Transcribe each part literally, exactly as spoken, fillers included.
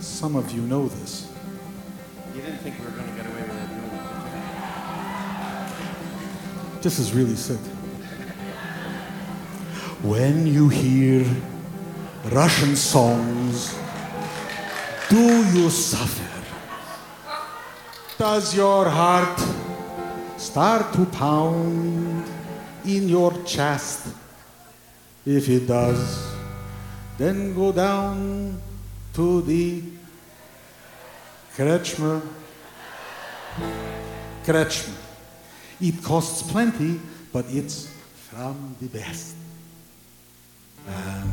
Some of you know this. You didn't think we were going to get away with it, did you? This is really sick. When you hear Russian songs, do you suffer? Does your heart start to pound in your chest? If it does, then go down to the Kretschmer. Kretschmer. It costs plenty, but it's from the best. And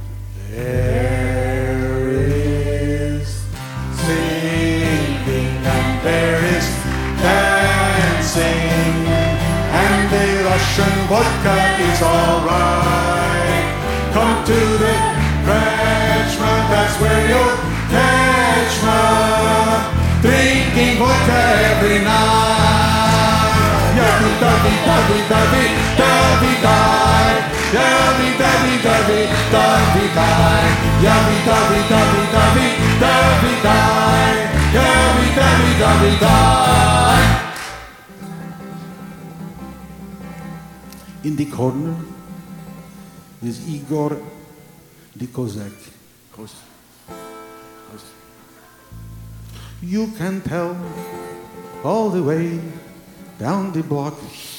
there is singing, and there is dancing, and the Russian vodka is alright. Come to the Kretschmer, that's where you'll catch me, drinking vodka every night. Yummy, dovey, dovey, dovey, dovey, die. Yummy, dovey, dovey, dovey, die. Yummy, dovey, dovey, dovey, dovey, die. Yummy, dovey, dovey, die. In the corner is Igor the Kozak. Kos- Kos- You can tell all the way down the block.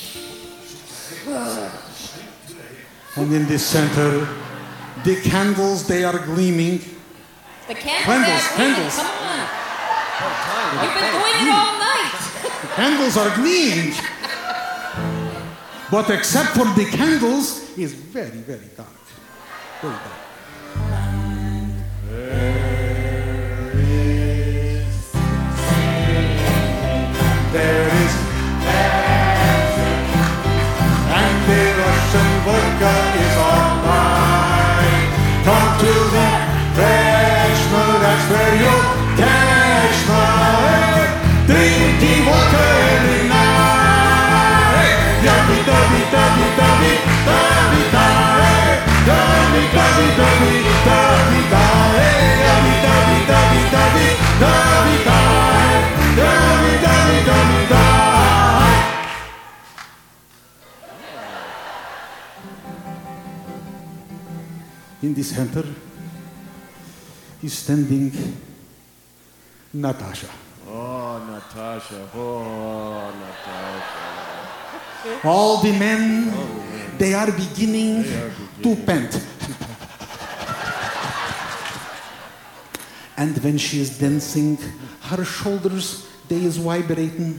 And in the center, the candles, they are gleaming. The candles, Candles, are candles. Come on. You've been doing it all night. The candles are gleaming. But except for the candles, it's very, very dark. Very dark. There is dancing, and the Russian vodka is alright. Come to the Kretschmer, that's where you'll catch me, drinking vodka every night. Yummy, dovey, dovey, dovey, dovey, die. Yummy, dovey, dovey, dovey, die. Yummy, dovey, dovey, dovey, dovey, die. Dovey, dovey, dovey, die. In the center is standing Natasha. Oh, Natasha. Oh, Natasha. All the men, they are beginning to pant. And when she is dancing, her shoulders, they is vibrating.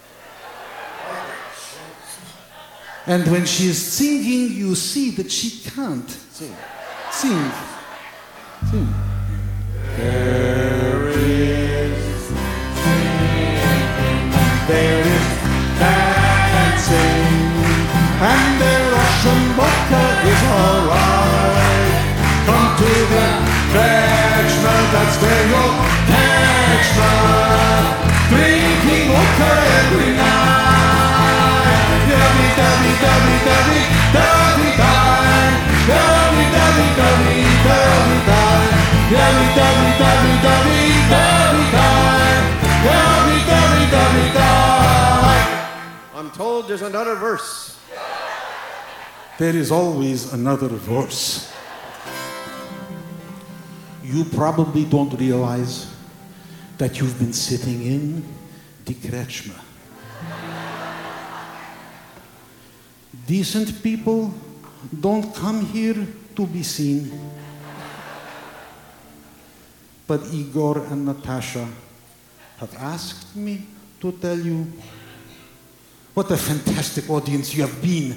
And when she is singing, you see that she can't Sing. sing. Sing. There is singing, there is dancing, and the Russian vodka is alright. Come to the Kretschmer, that's where you'll catch me, drinking vodka every night. Yummy, dovey, dovey, dovey, dovey, die. Yummy, dovey, dovey, dovey, die. Yummy, dovey, dovey, dovey, dovey, die. Yummy, dovey, dovey, die. I'm told there's another verse. There is always another verse. You probably don't realize that you've been sitting in the Kretschmer. Decent people don't come here to be seen. But Igor and Natasha have asked me to tell you what a fantastic audience you have been.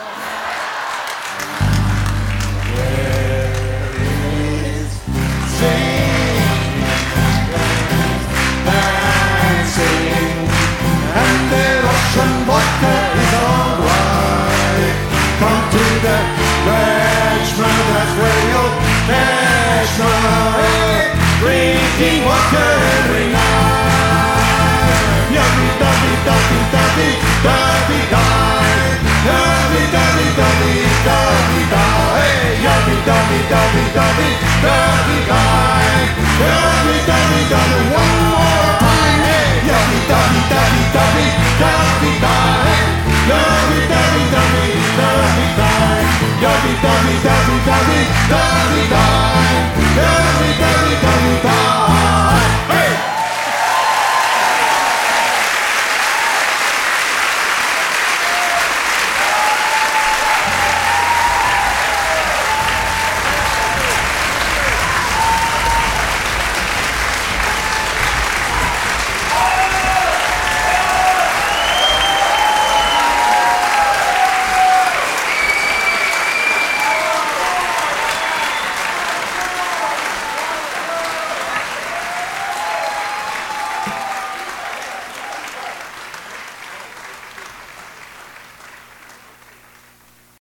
Vodka is alright. Come to the Kretschmer, that's where you'll catch me, drinking vodka every night. Yummy, dovey, dovey, dovey, dovey, die. Yummy, dovey, dovey, dovey, die. Yummy, dovey, dovey, dovey, Dovey-die, dovey-dovey-dovey, one more time, hey! Dovey-dovey-dovey-dovey, dovey-die, dovey-dovey-dovey, dovey-die, dovey-dovey-dovey-dovey, dovey-die, dovey-dovey-dovey-die.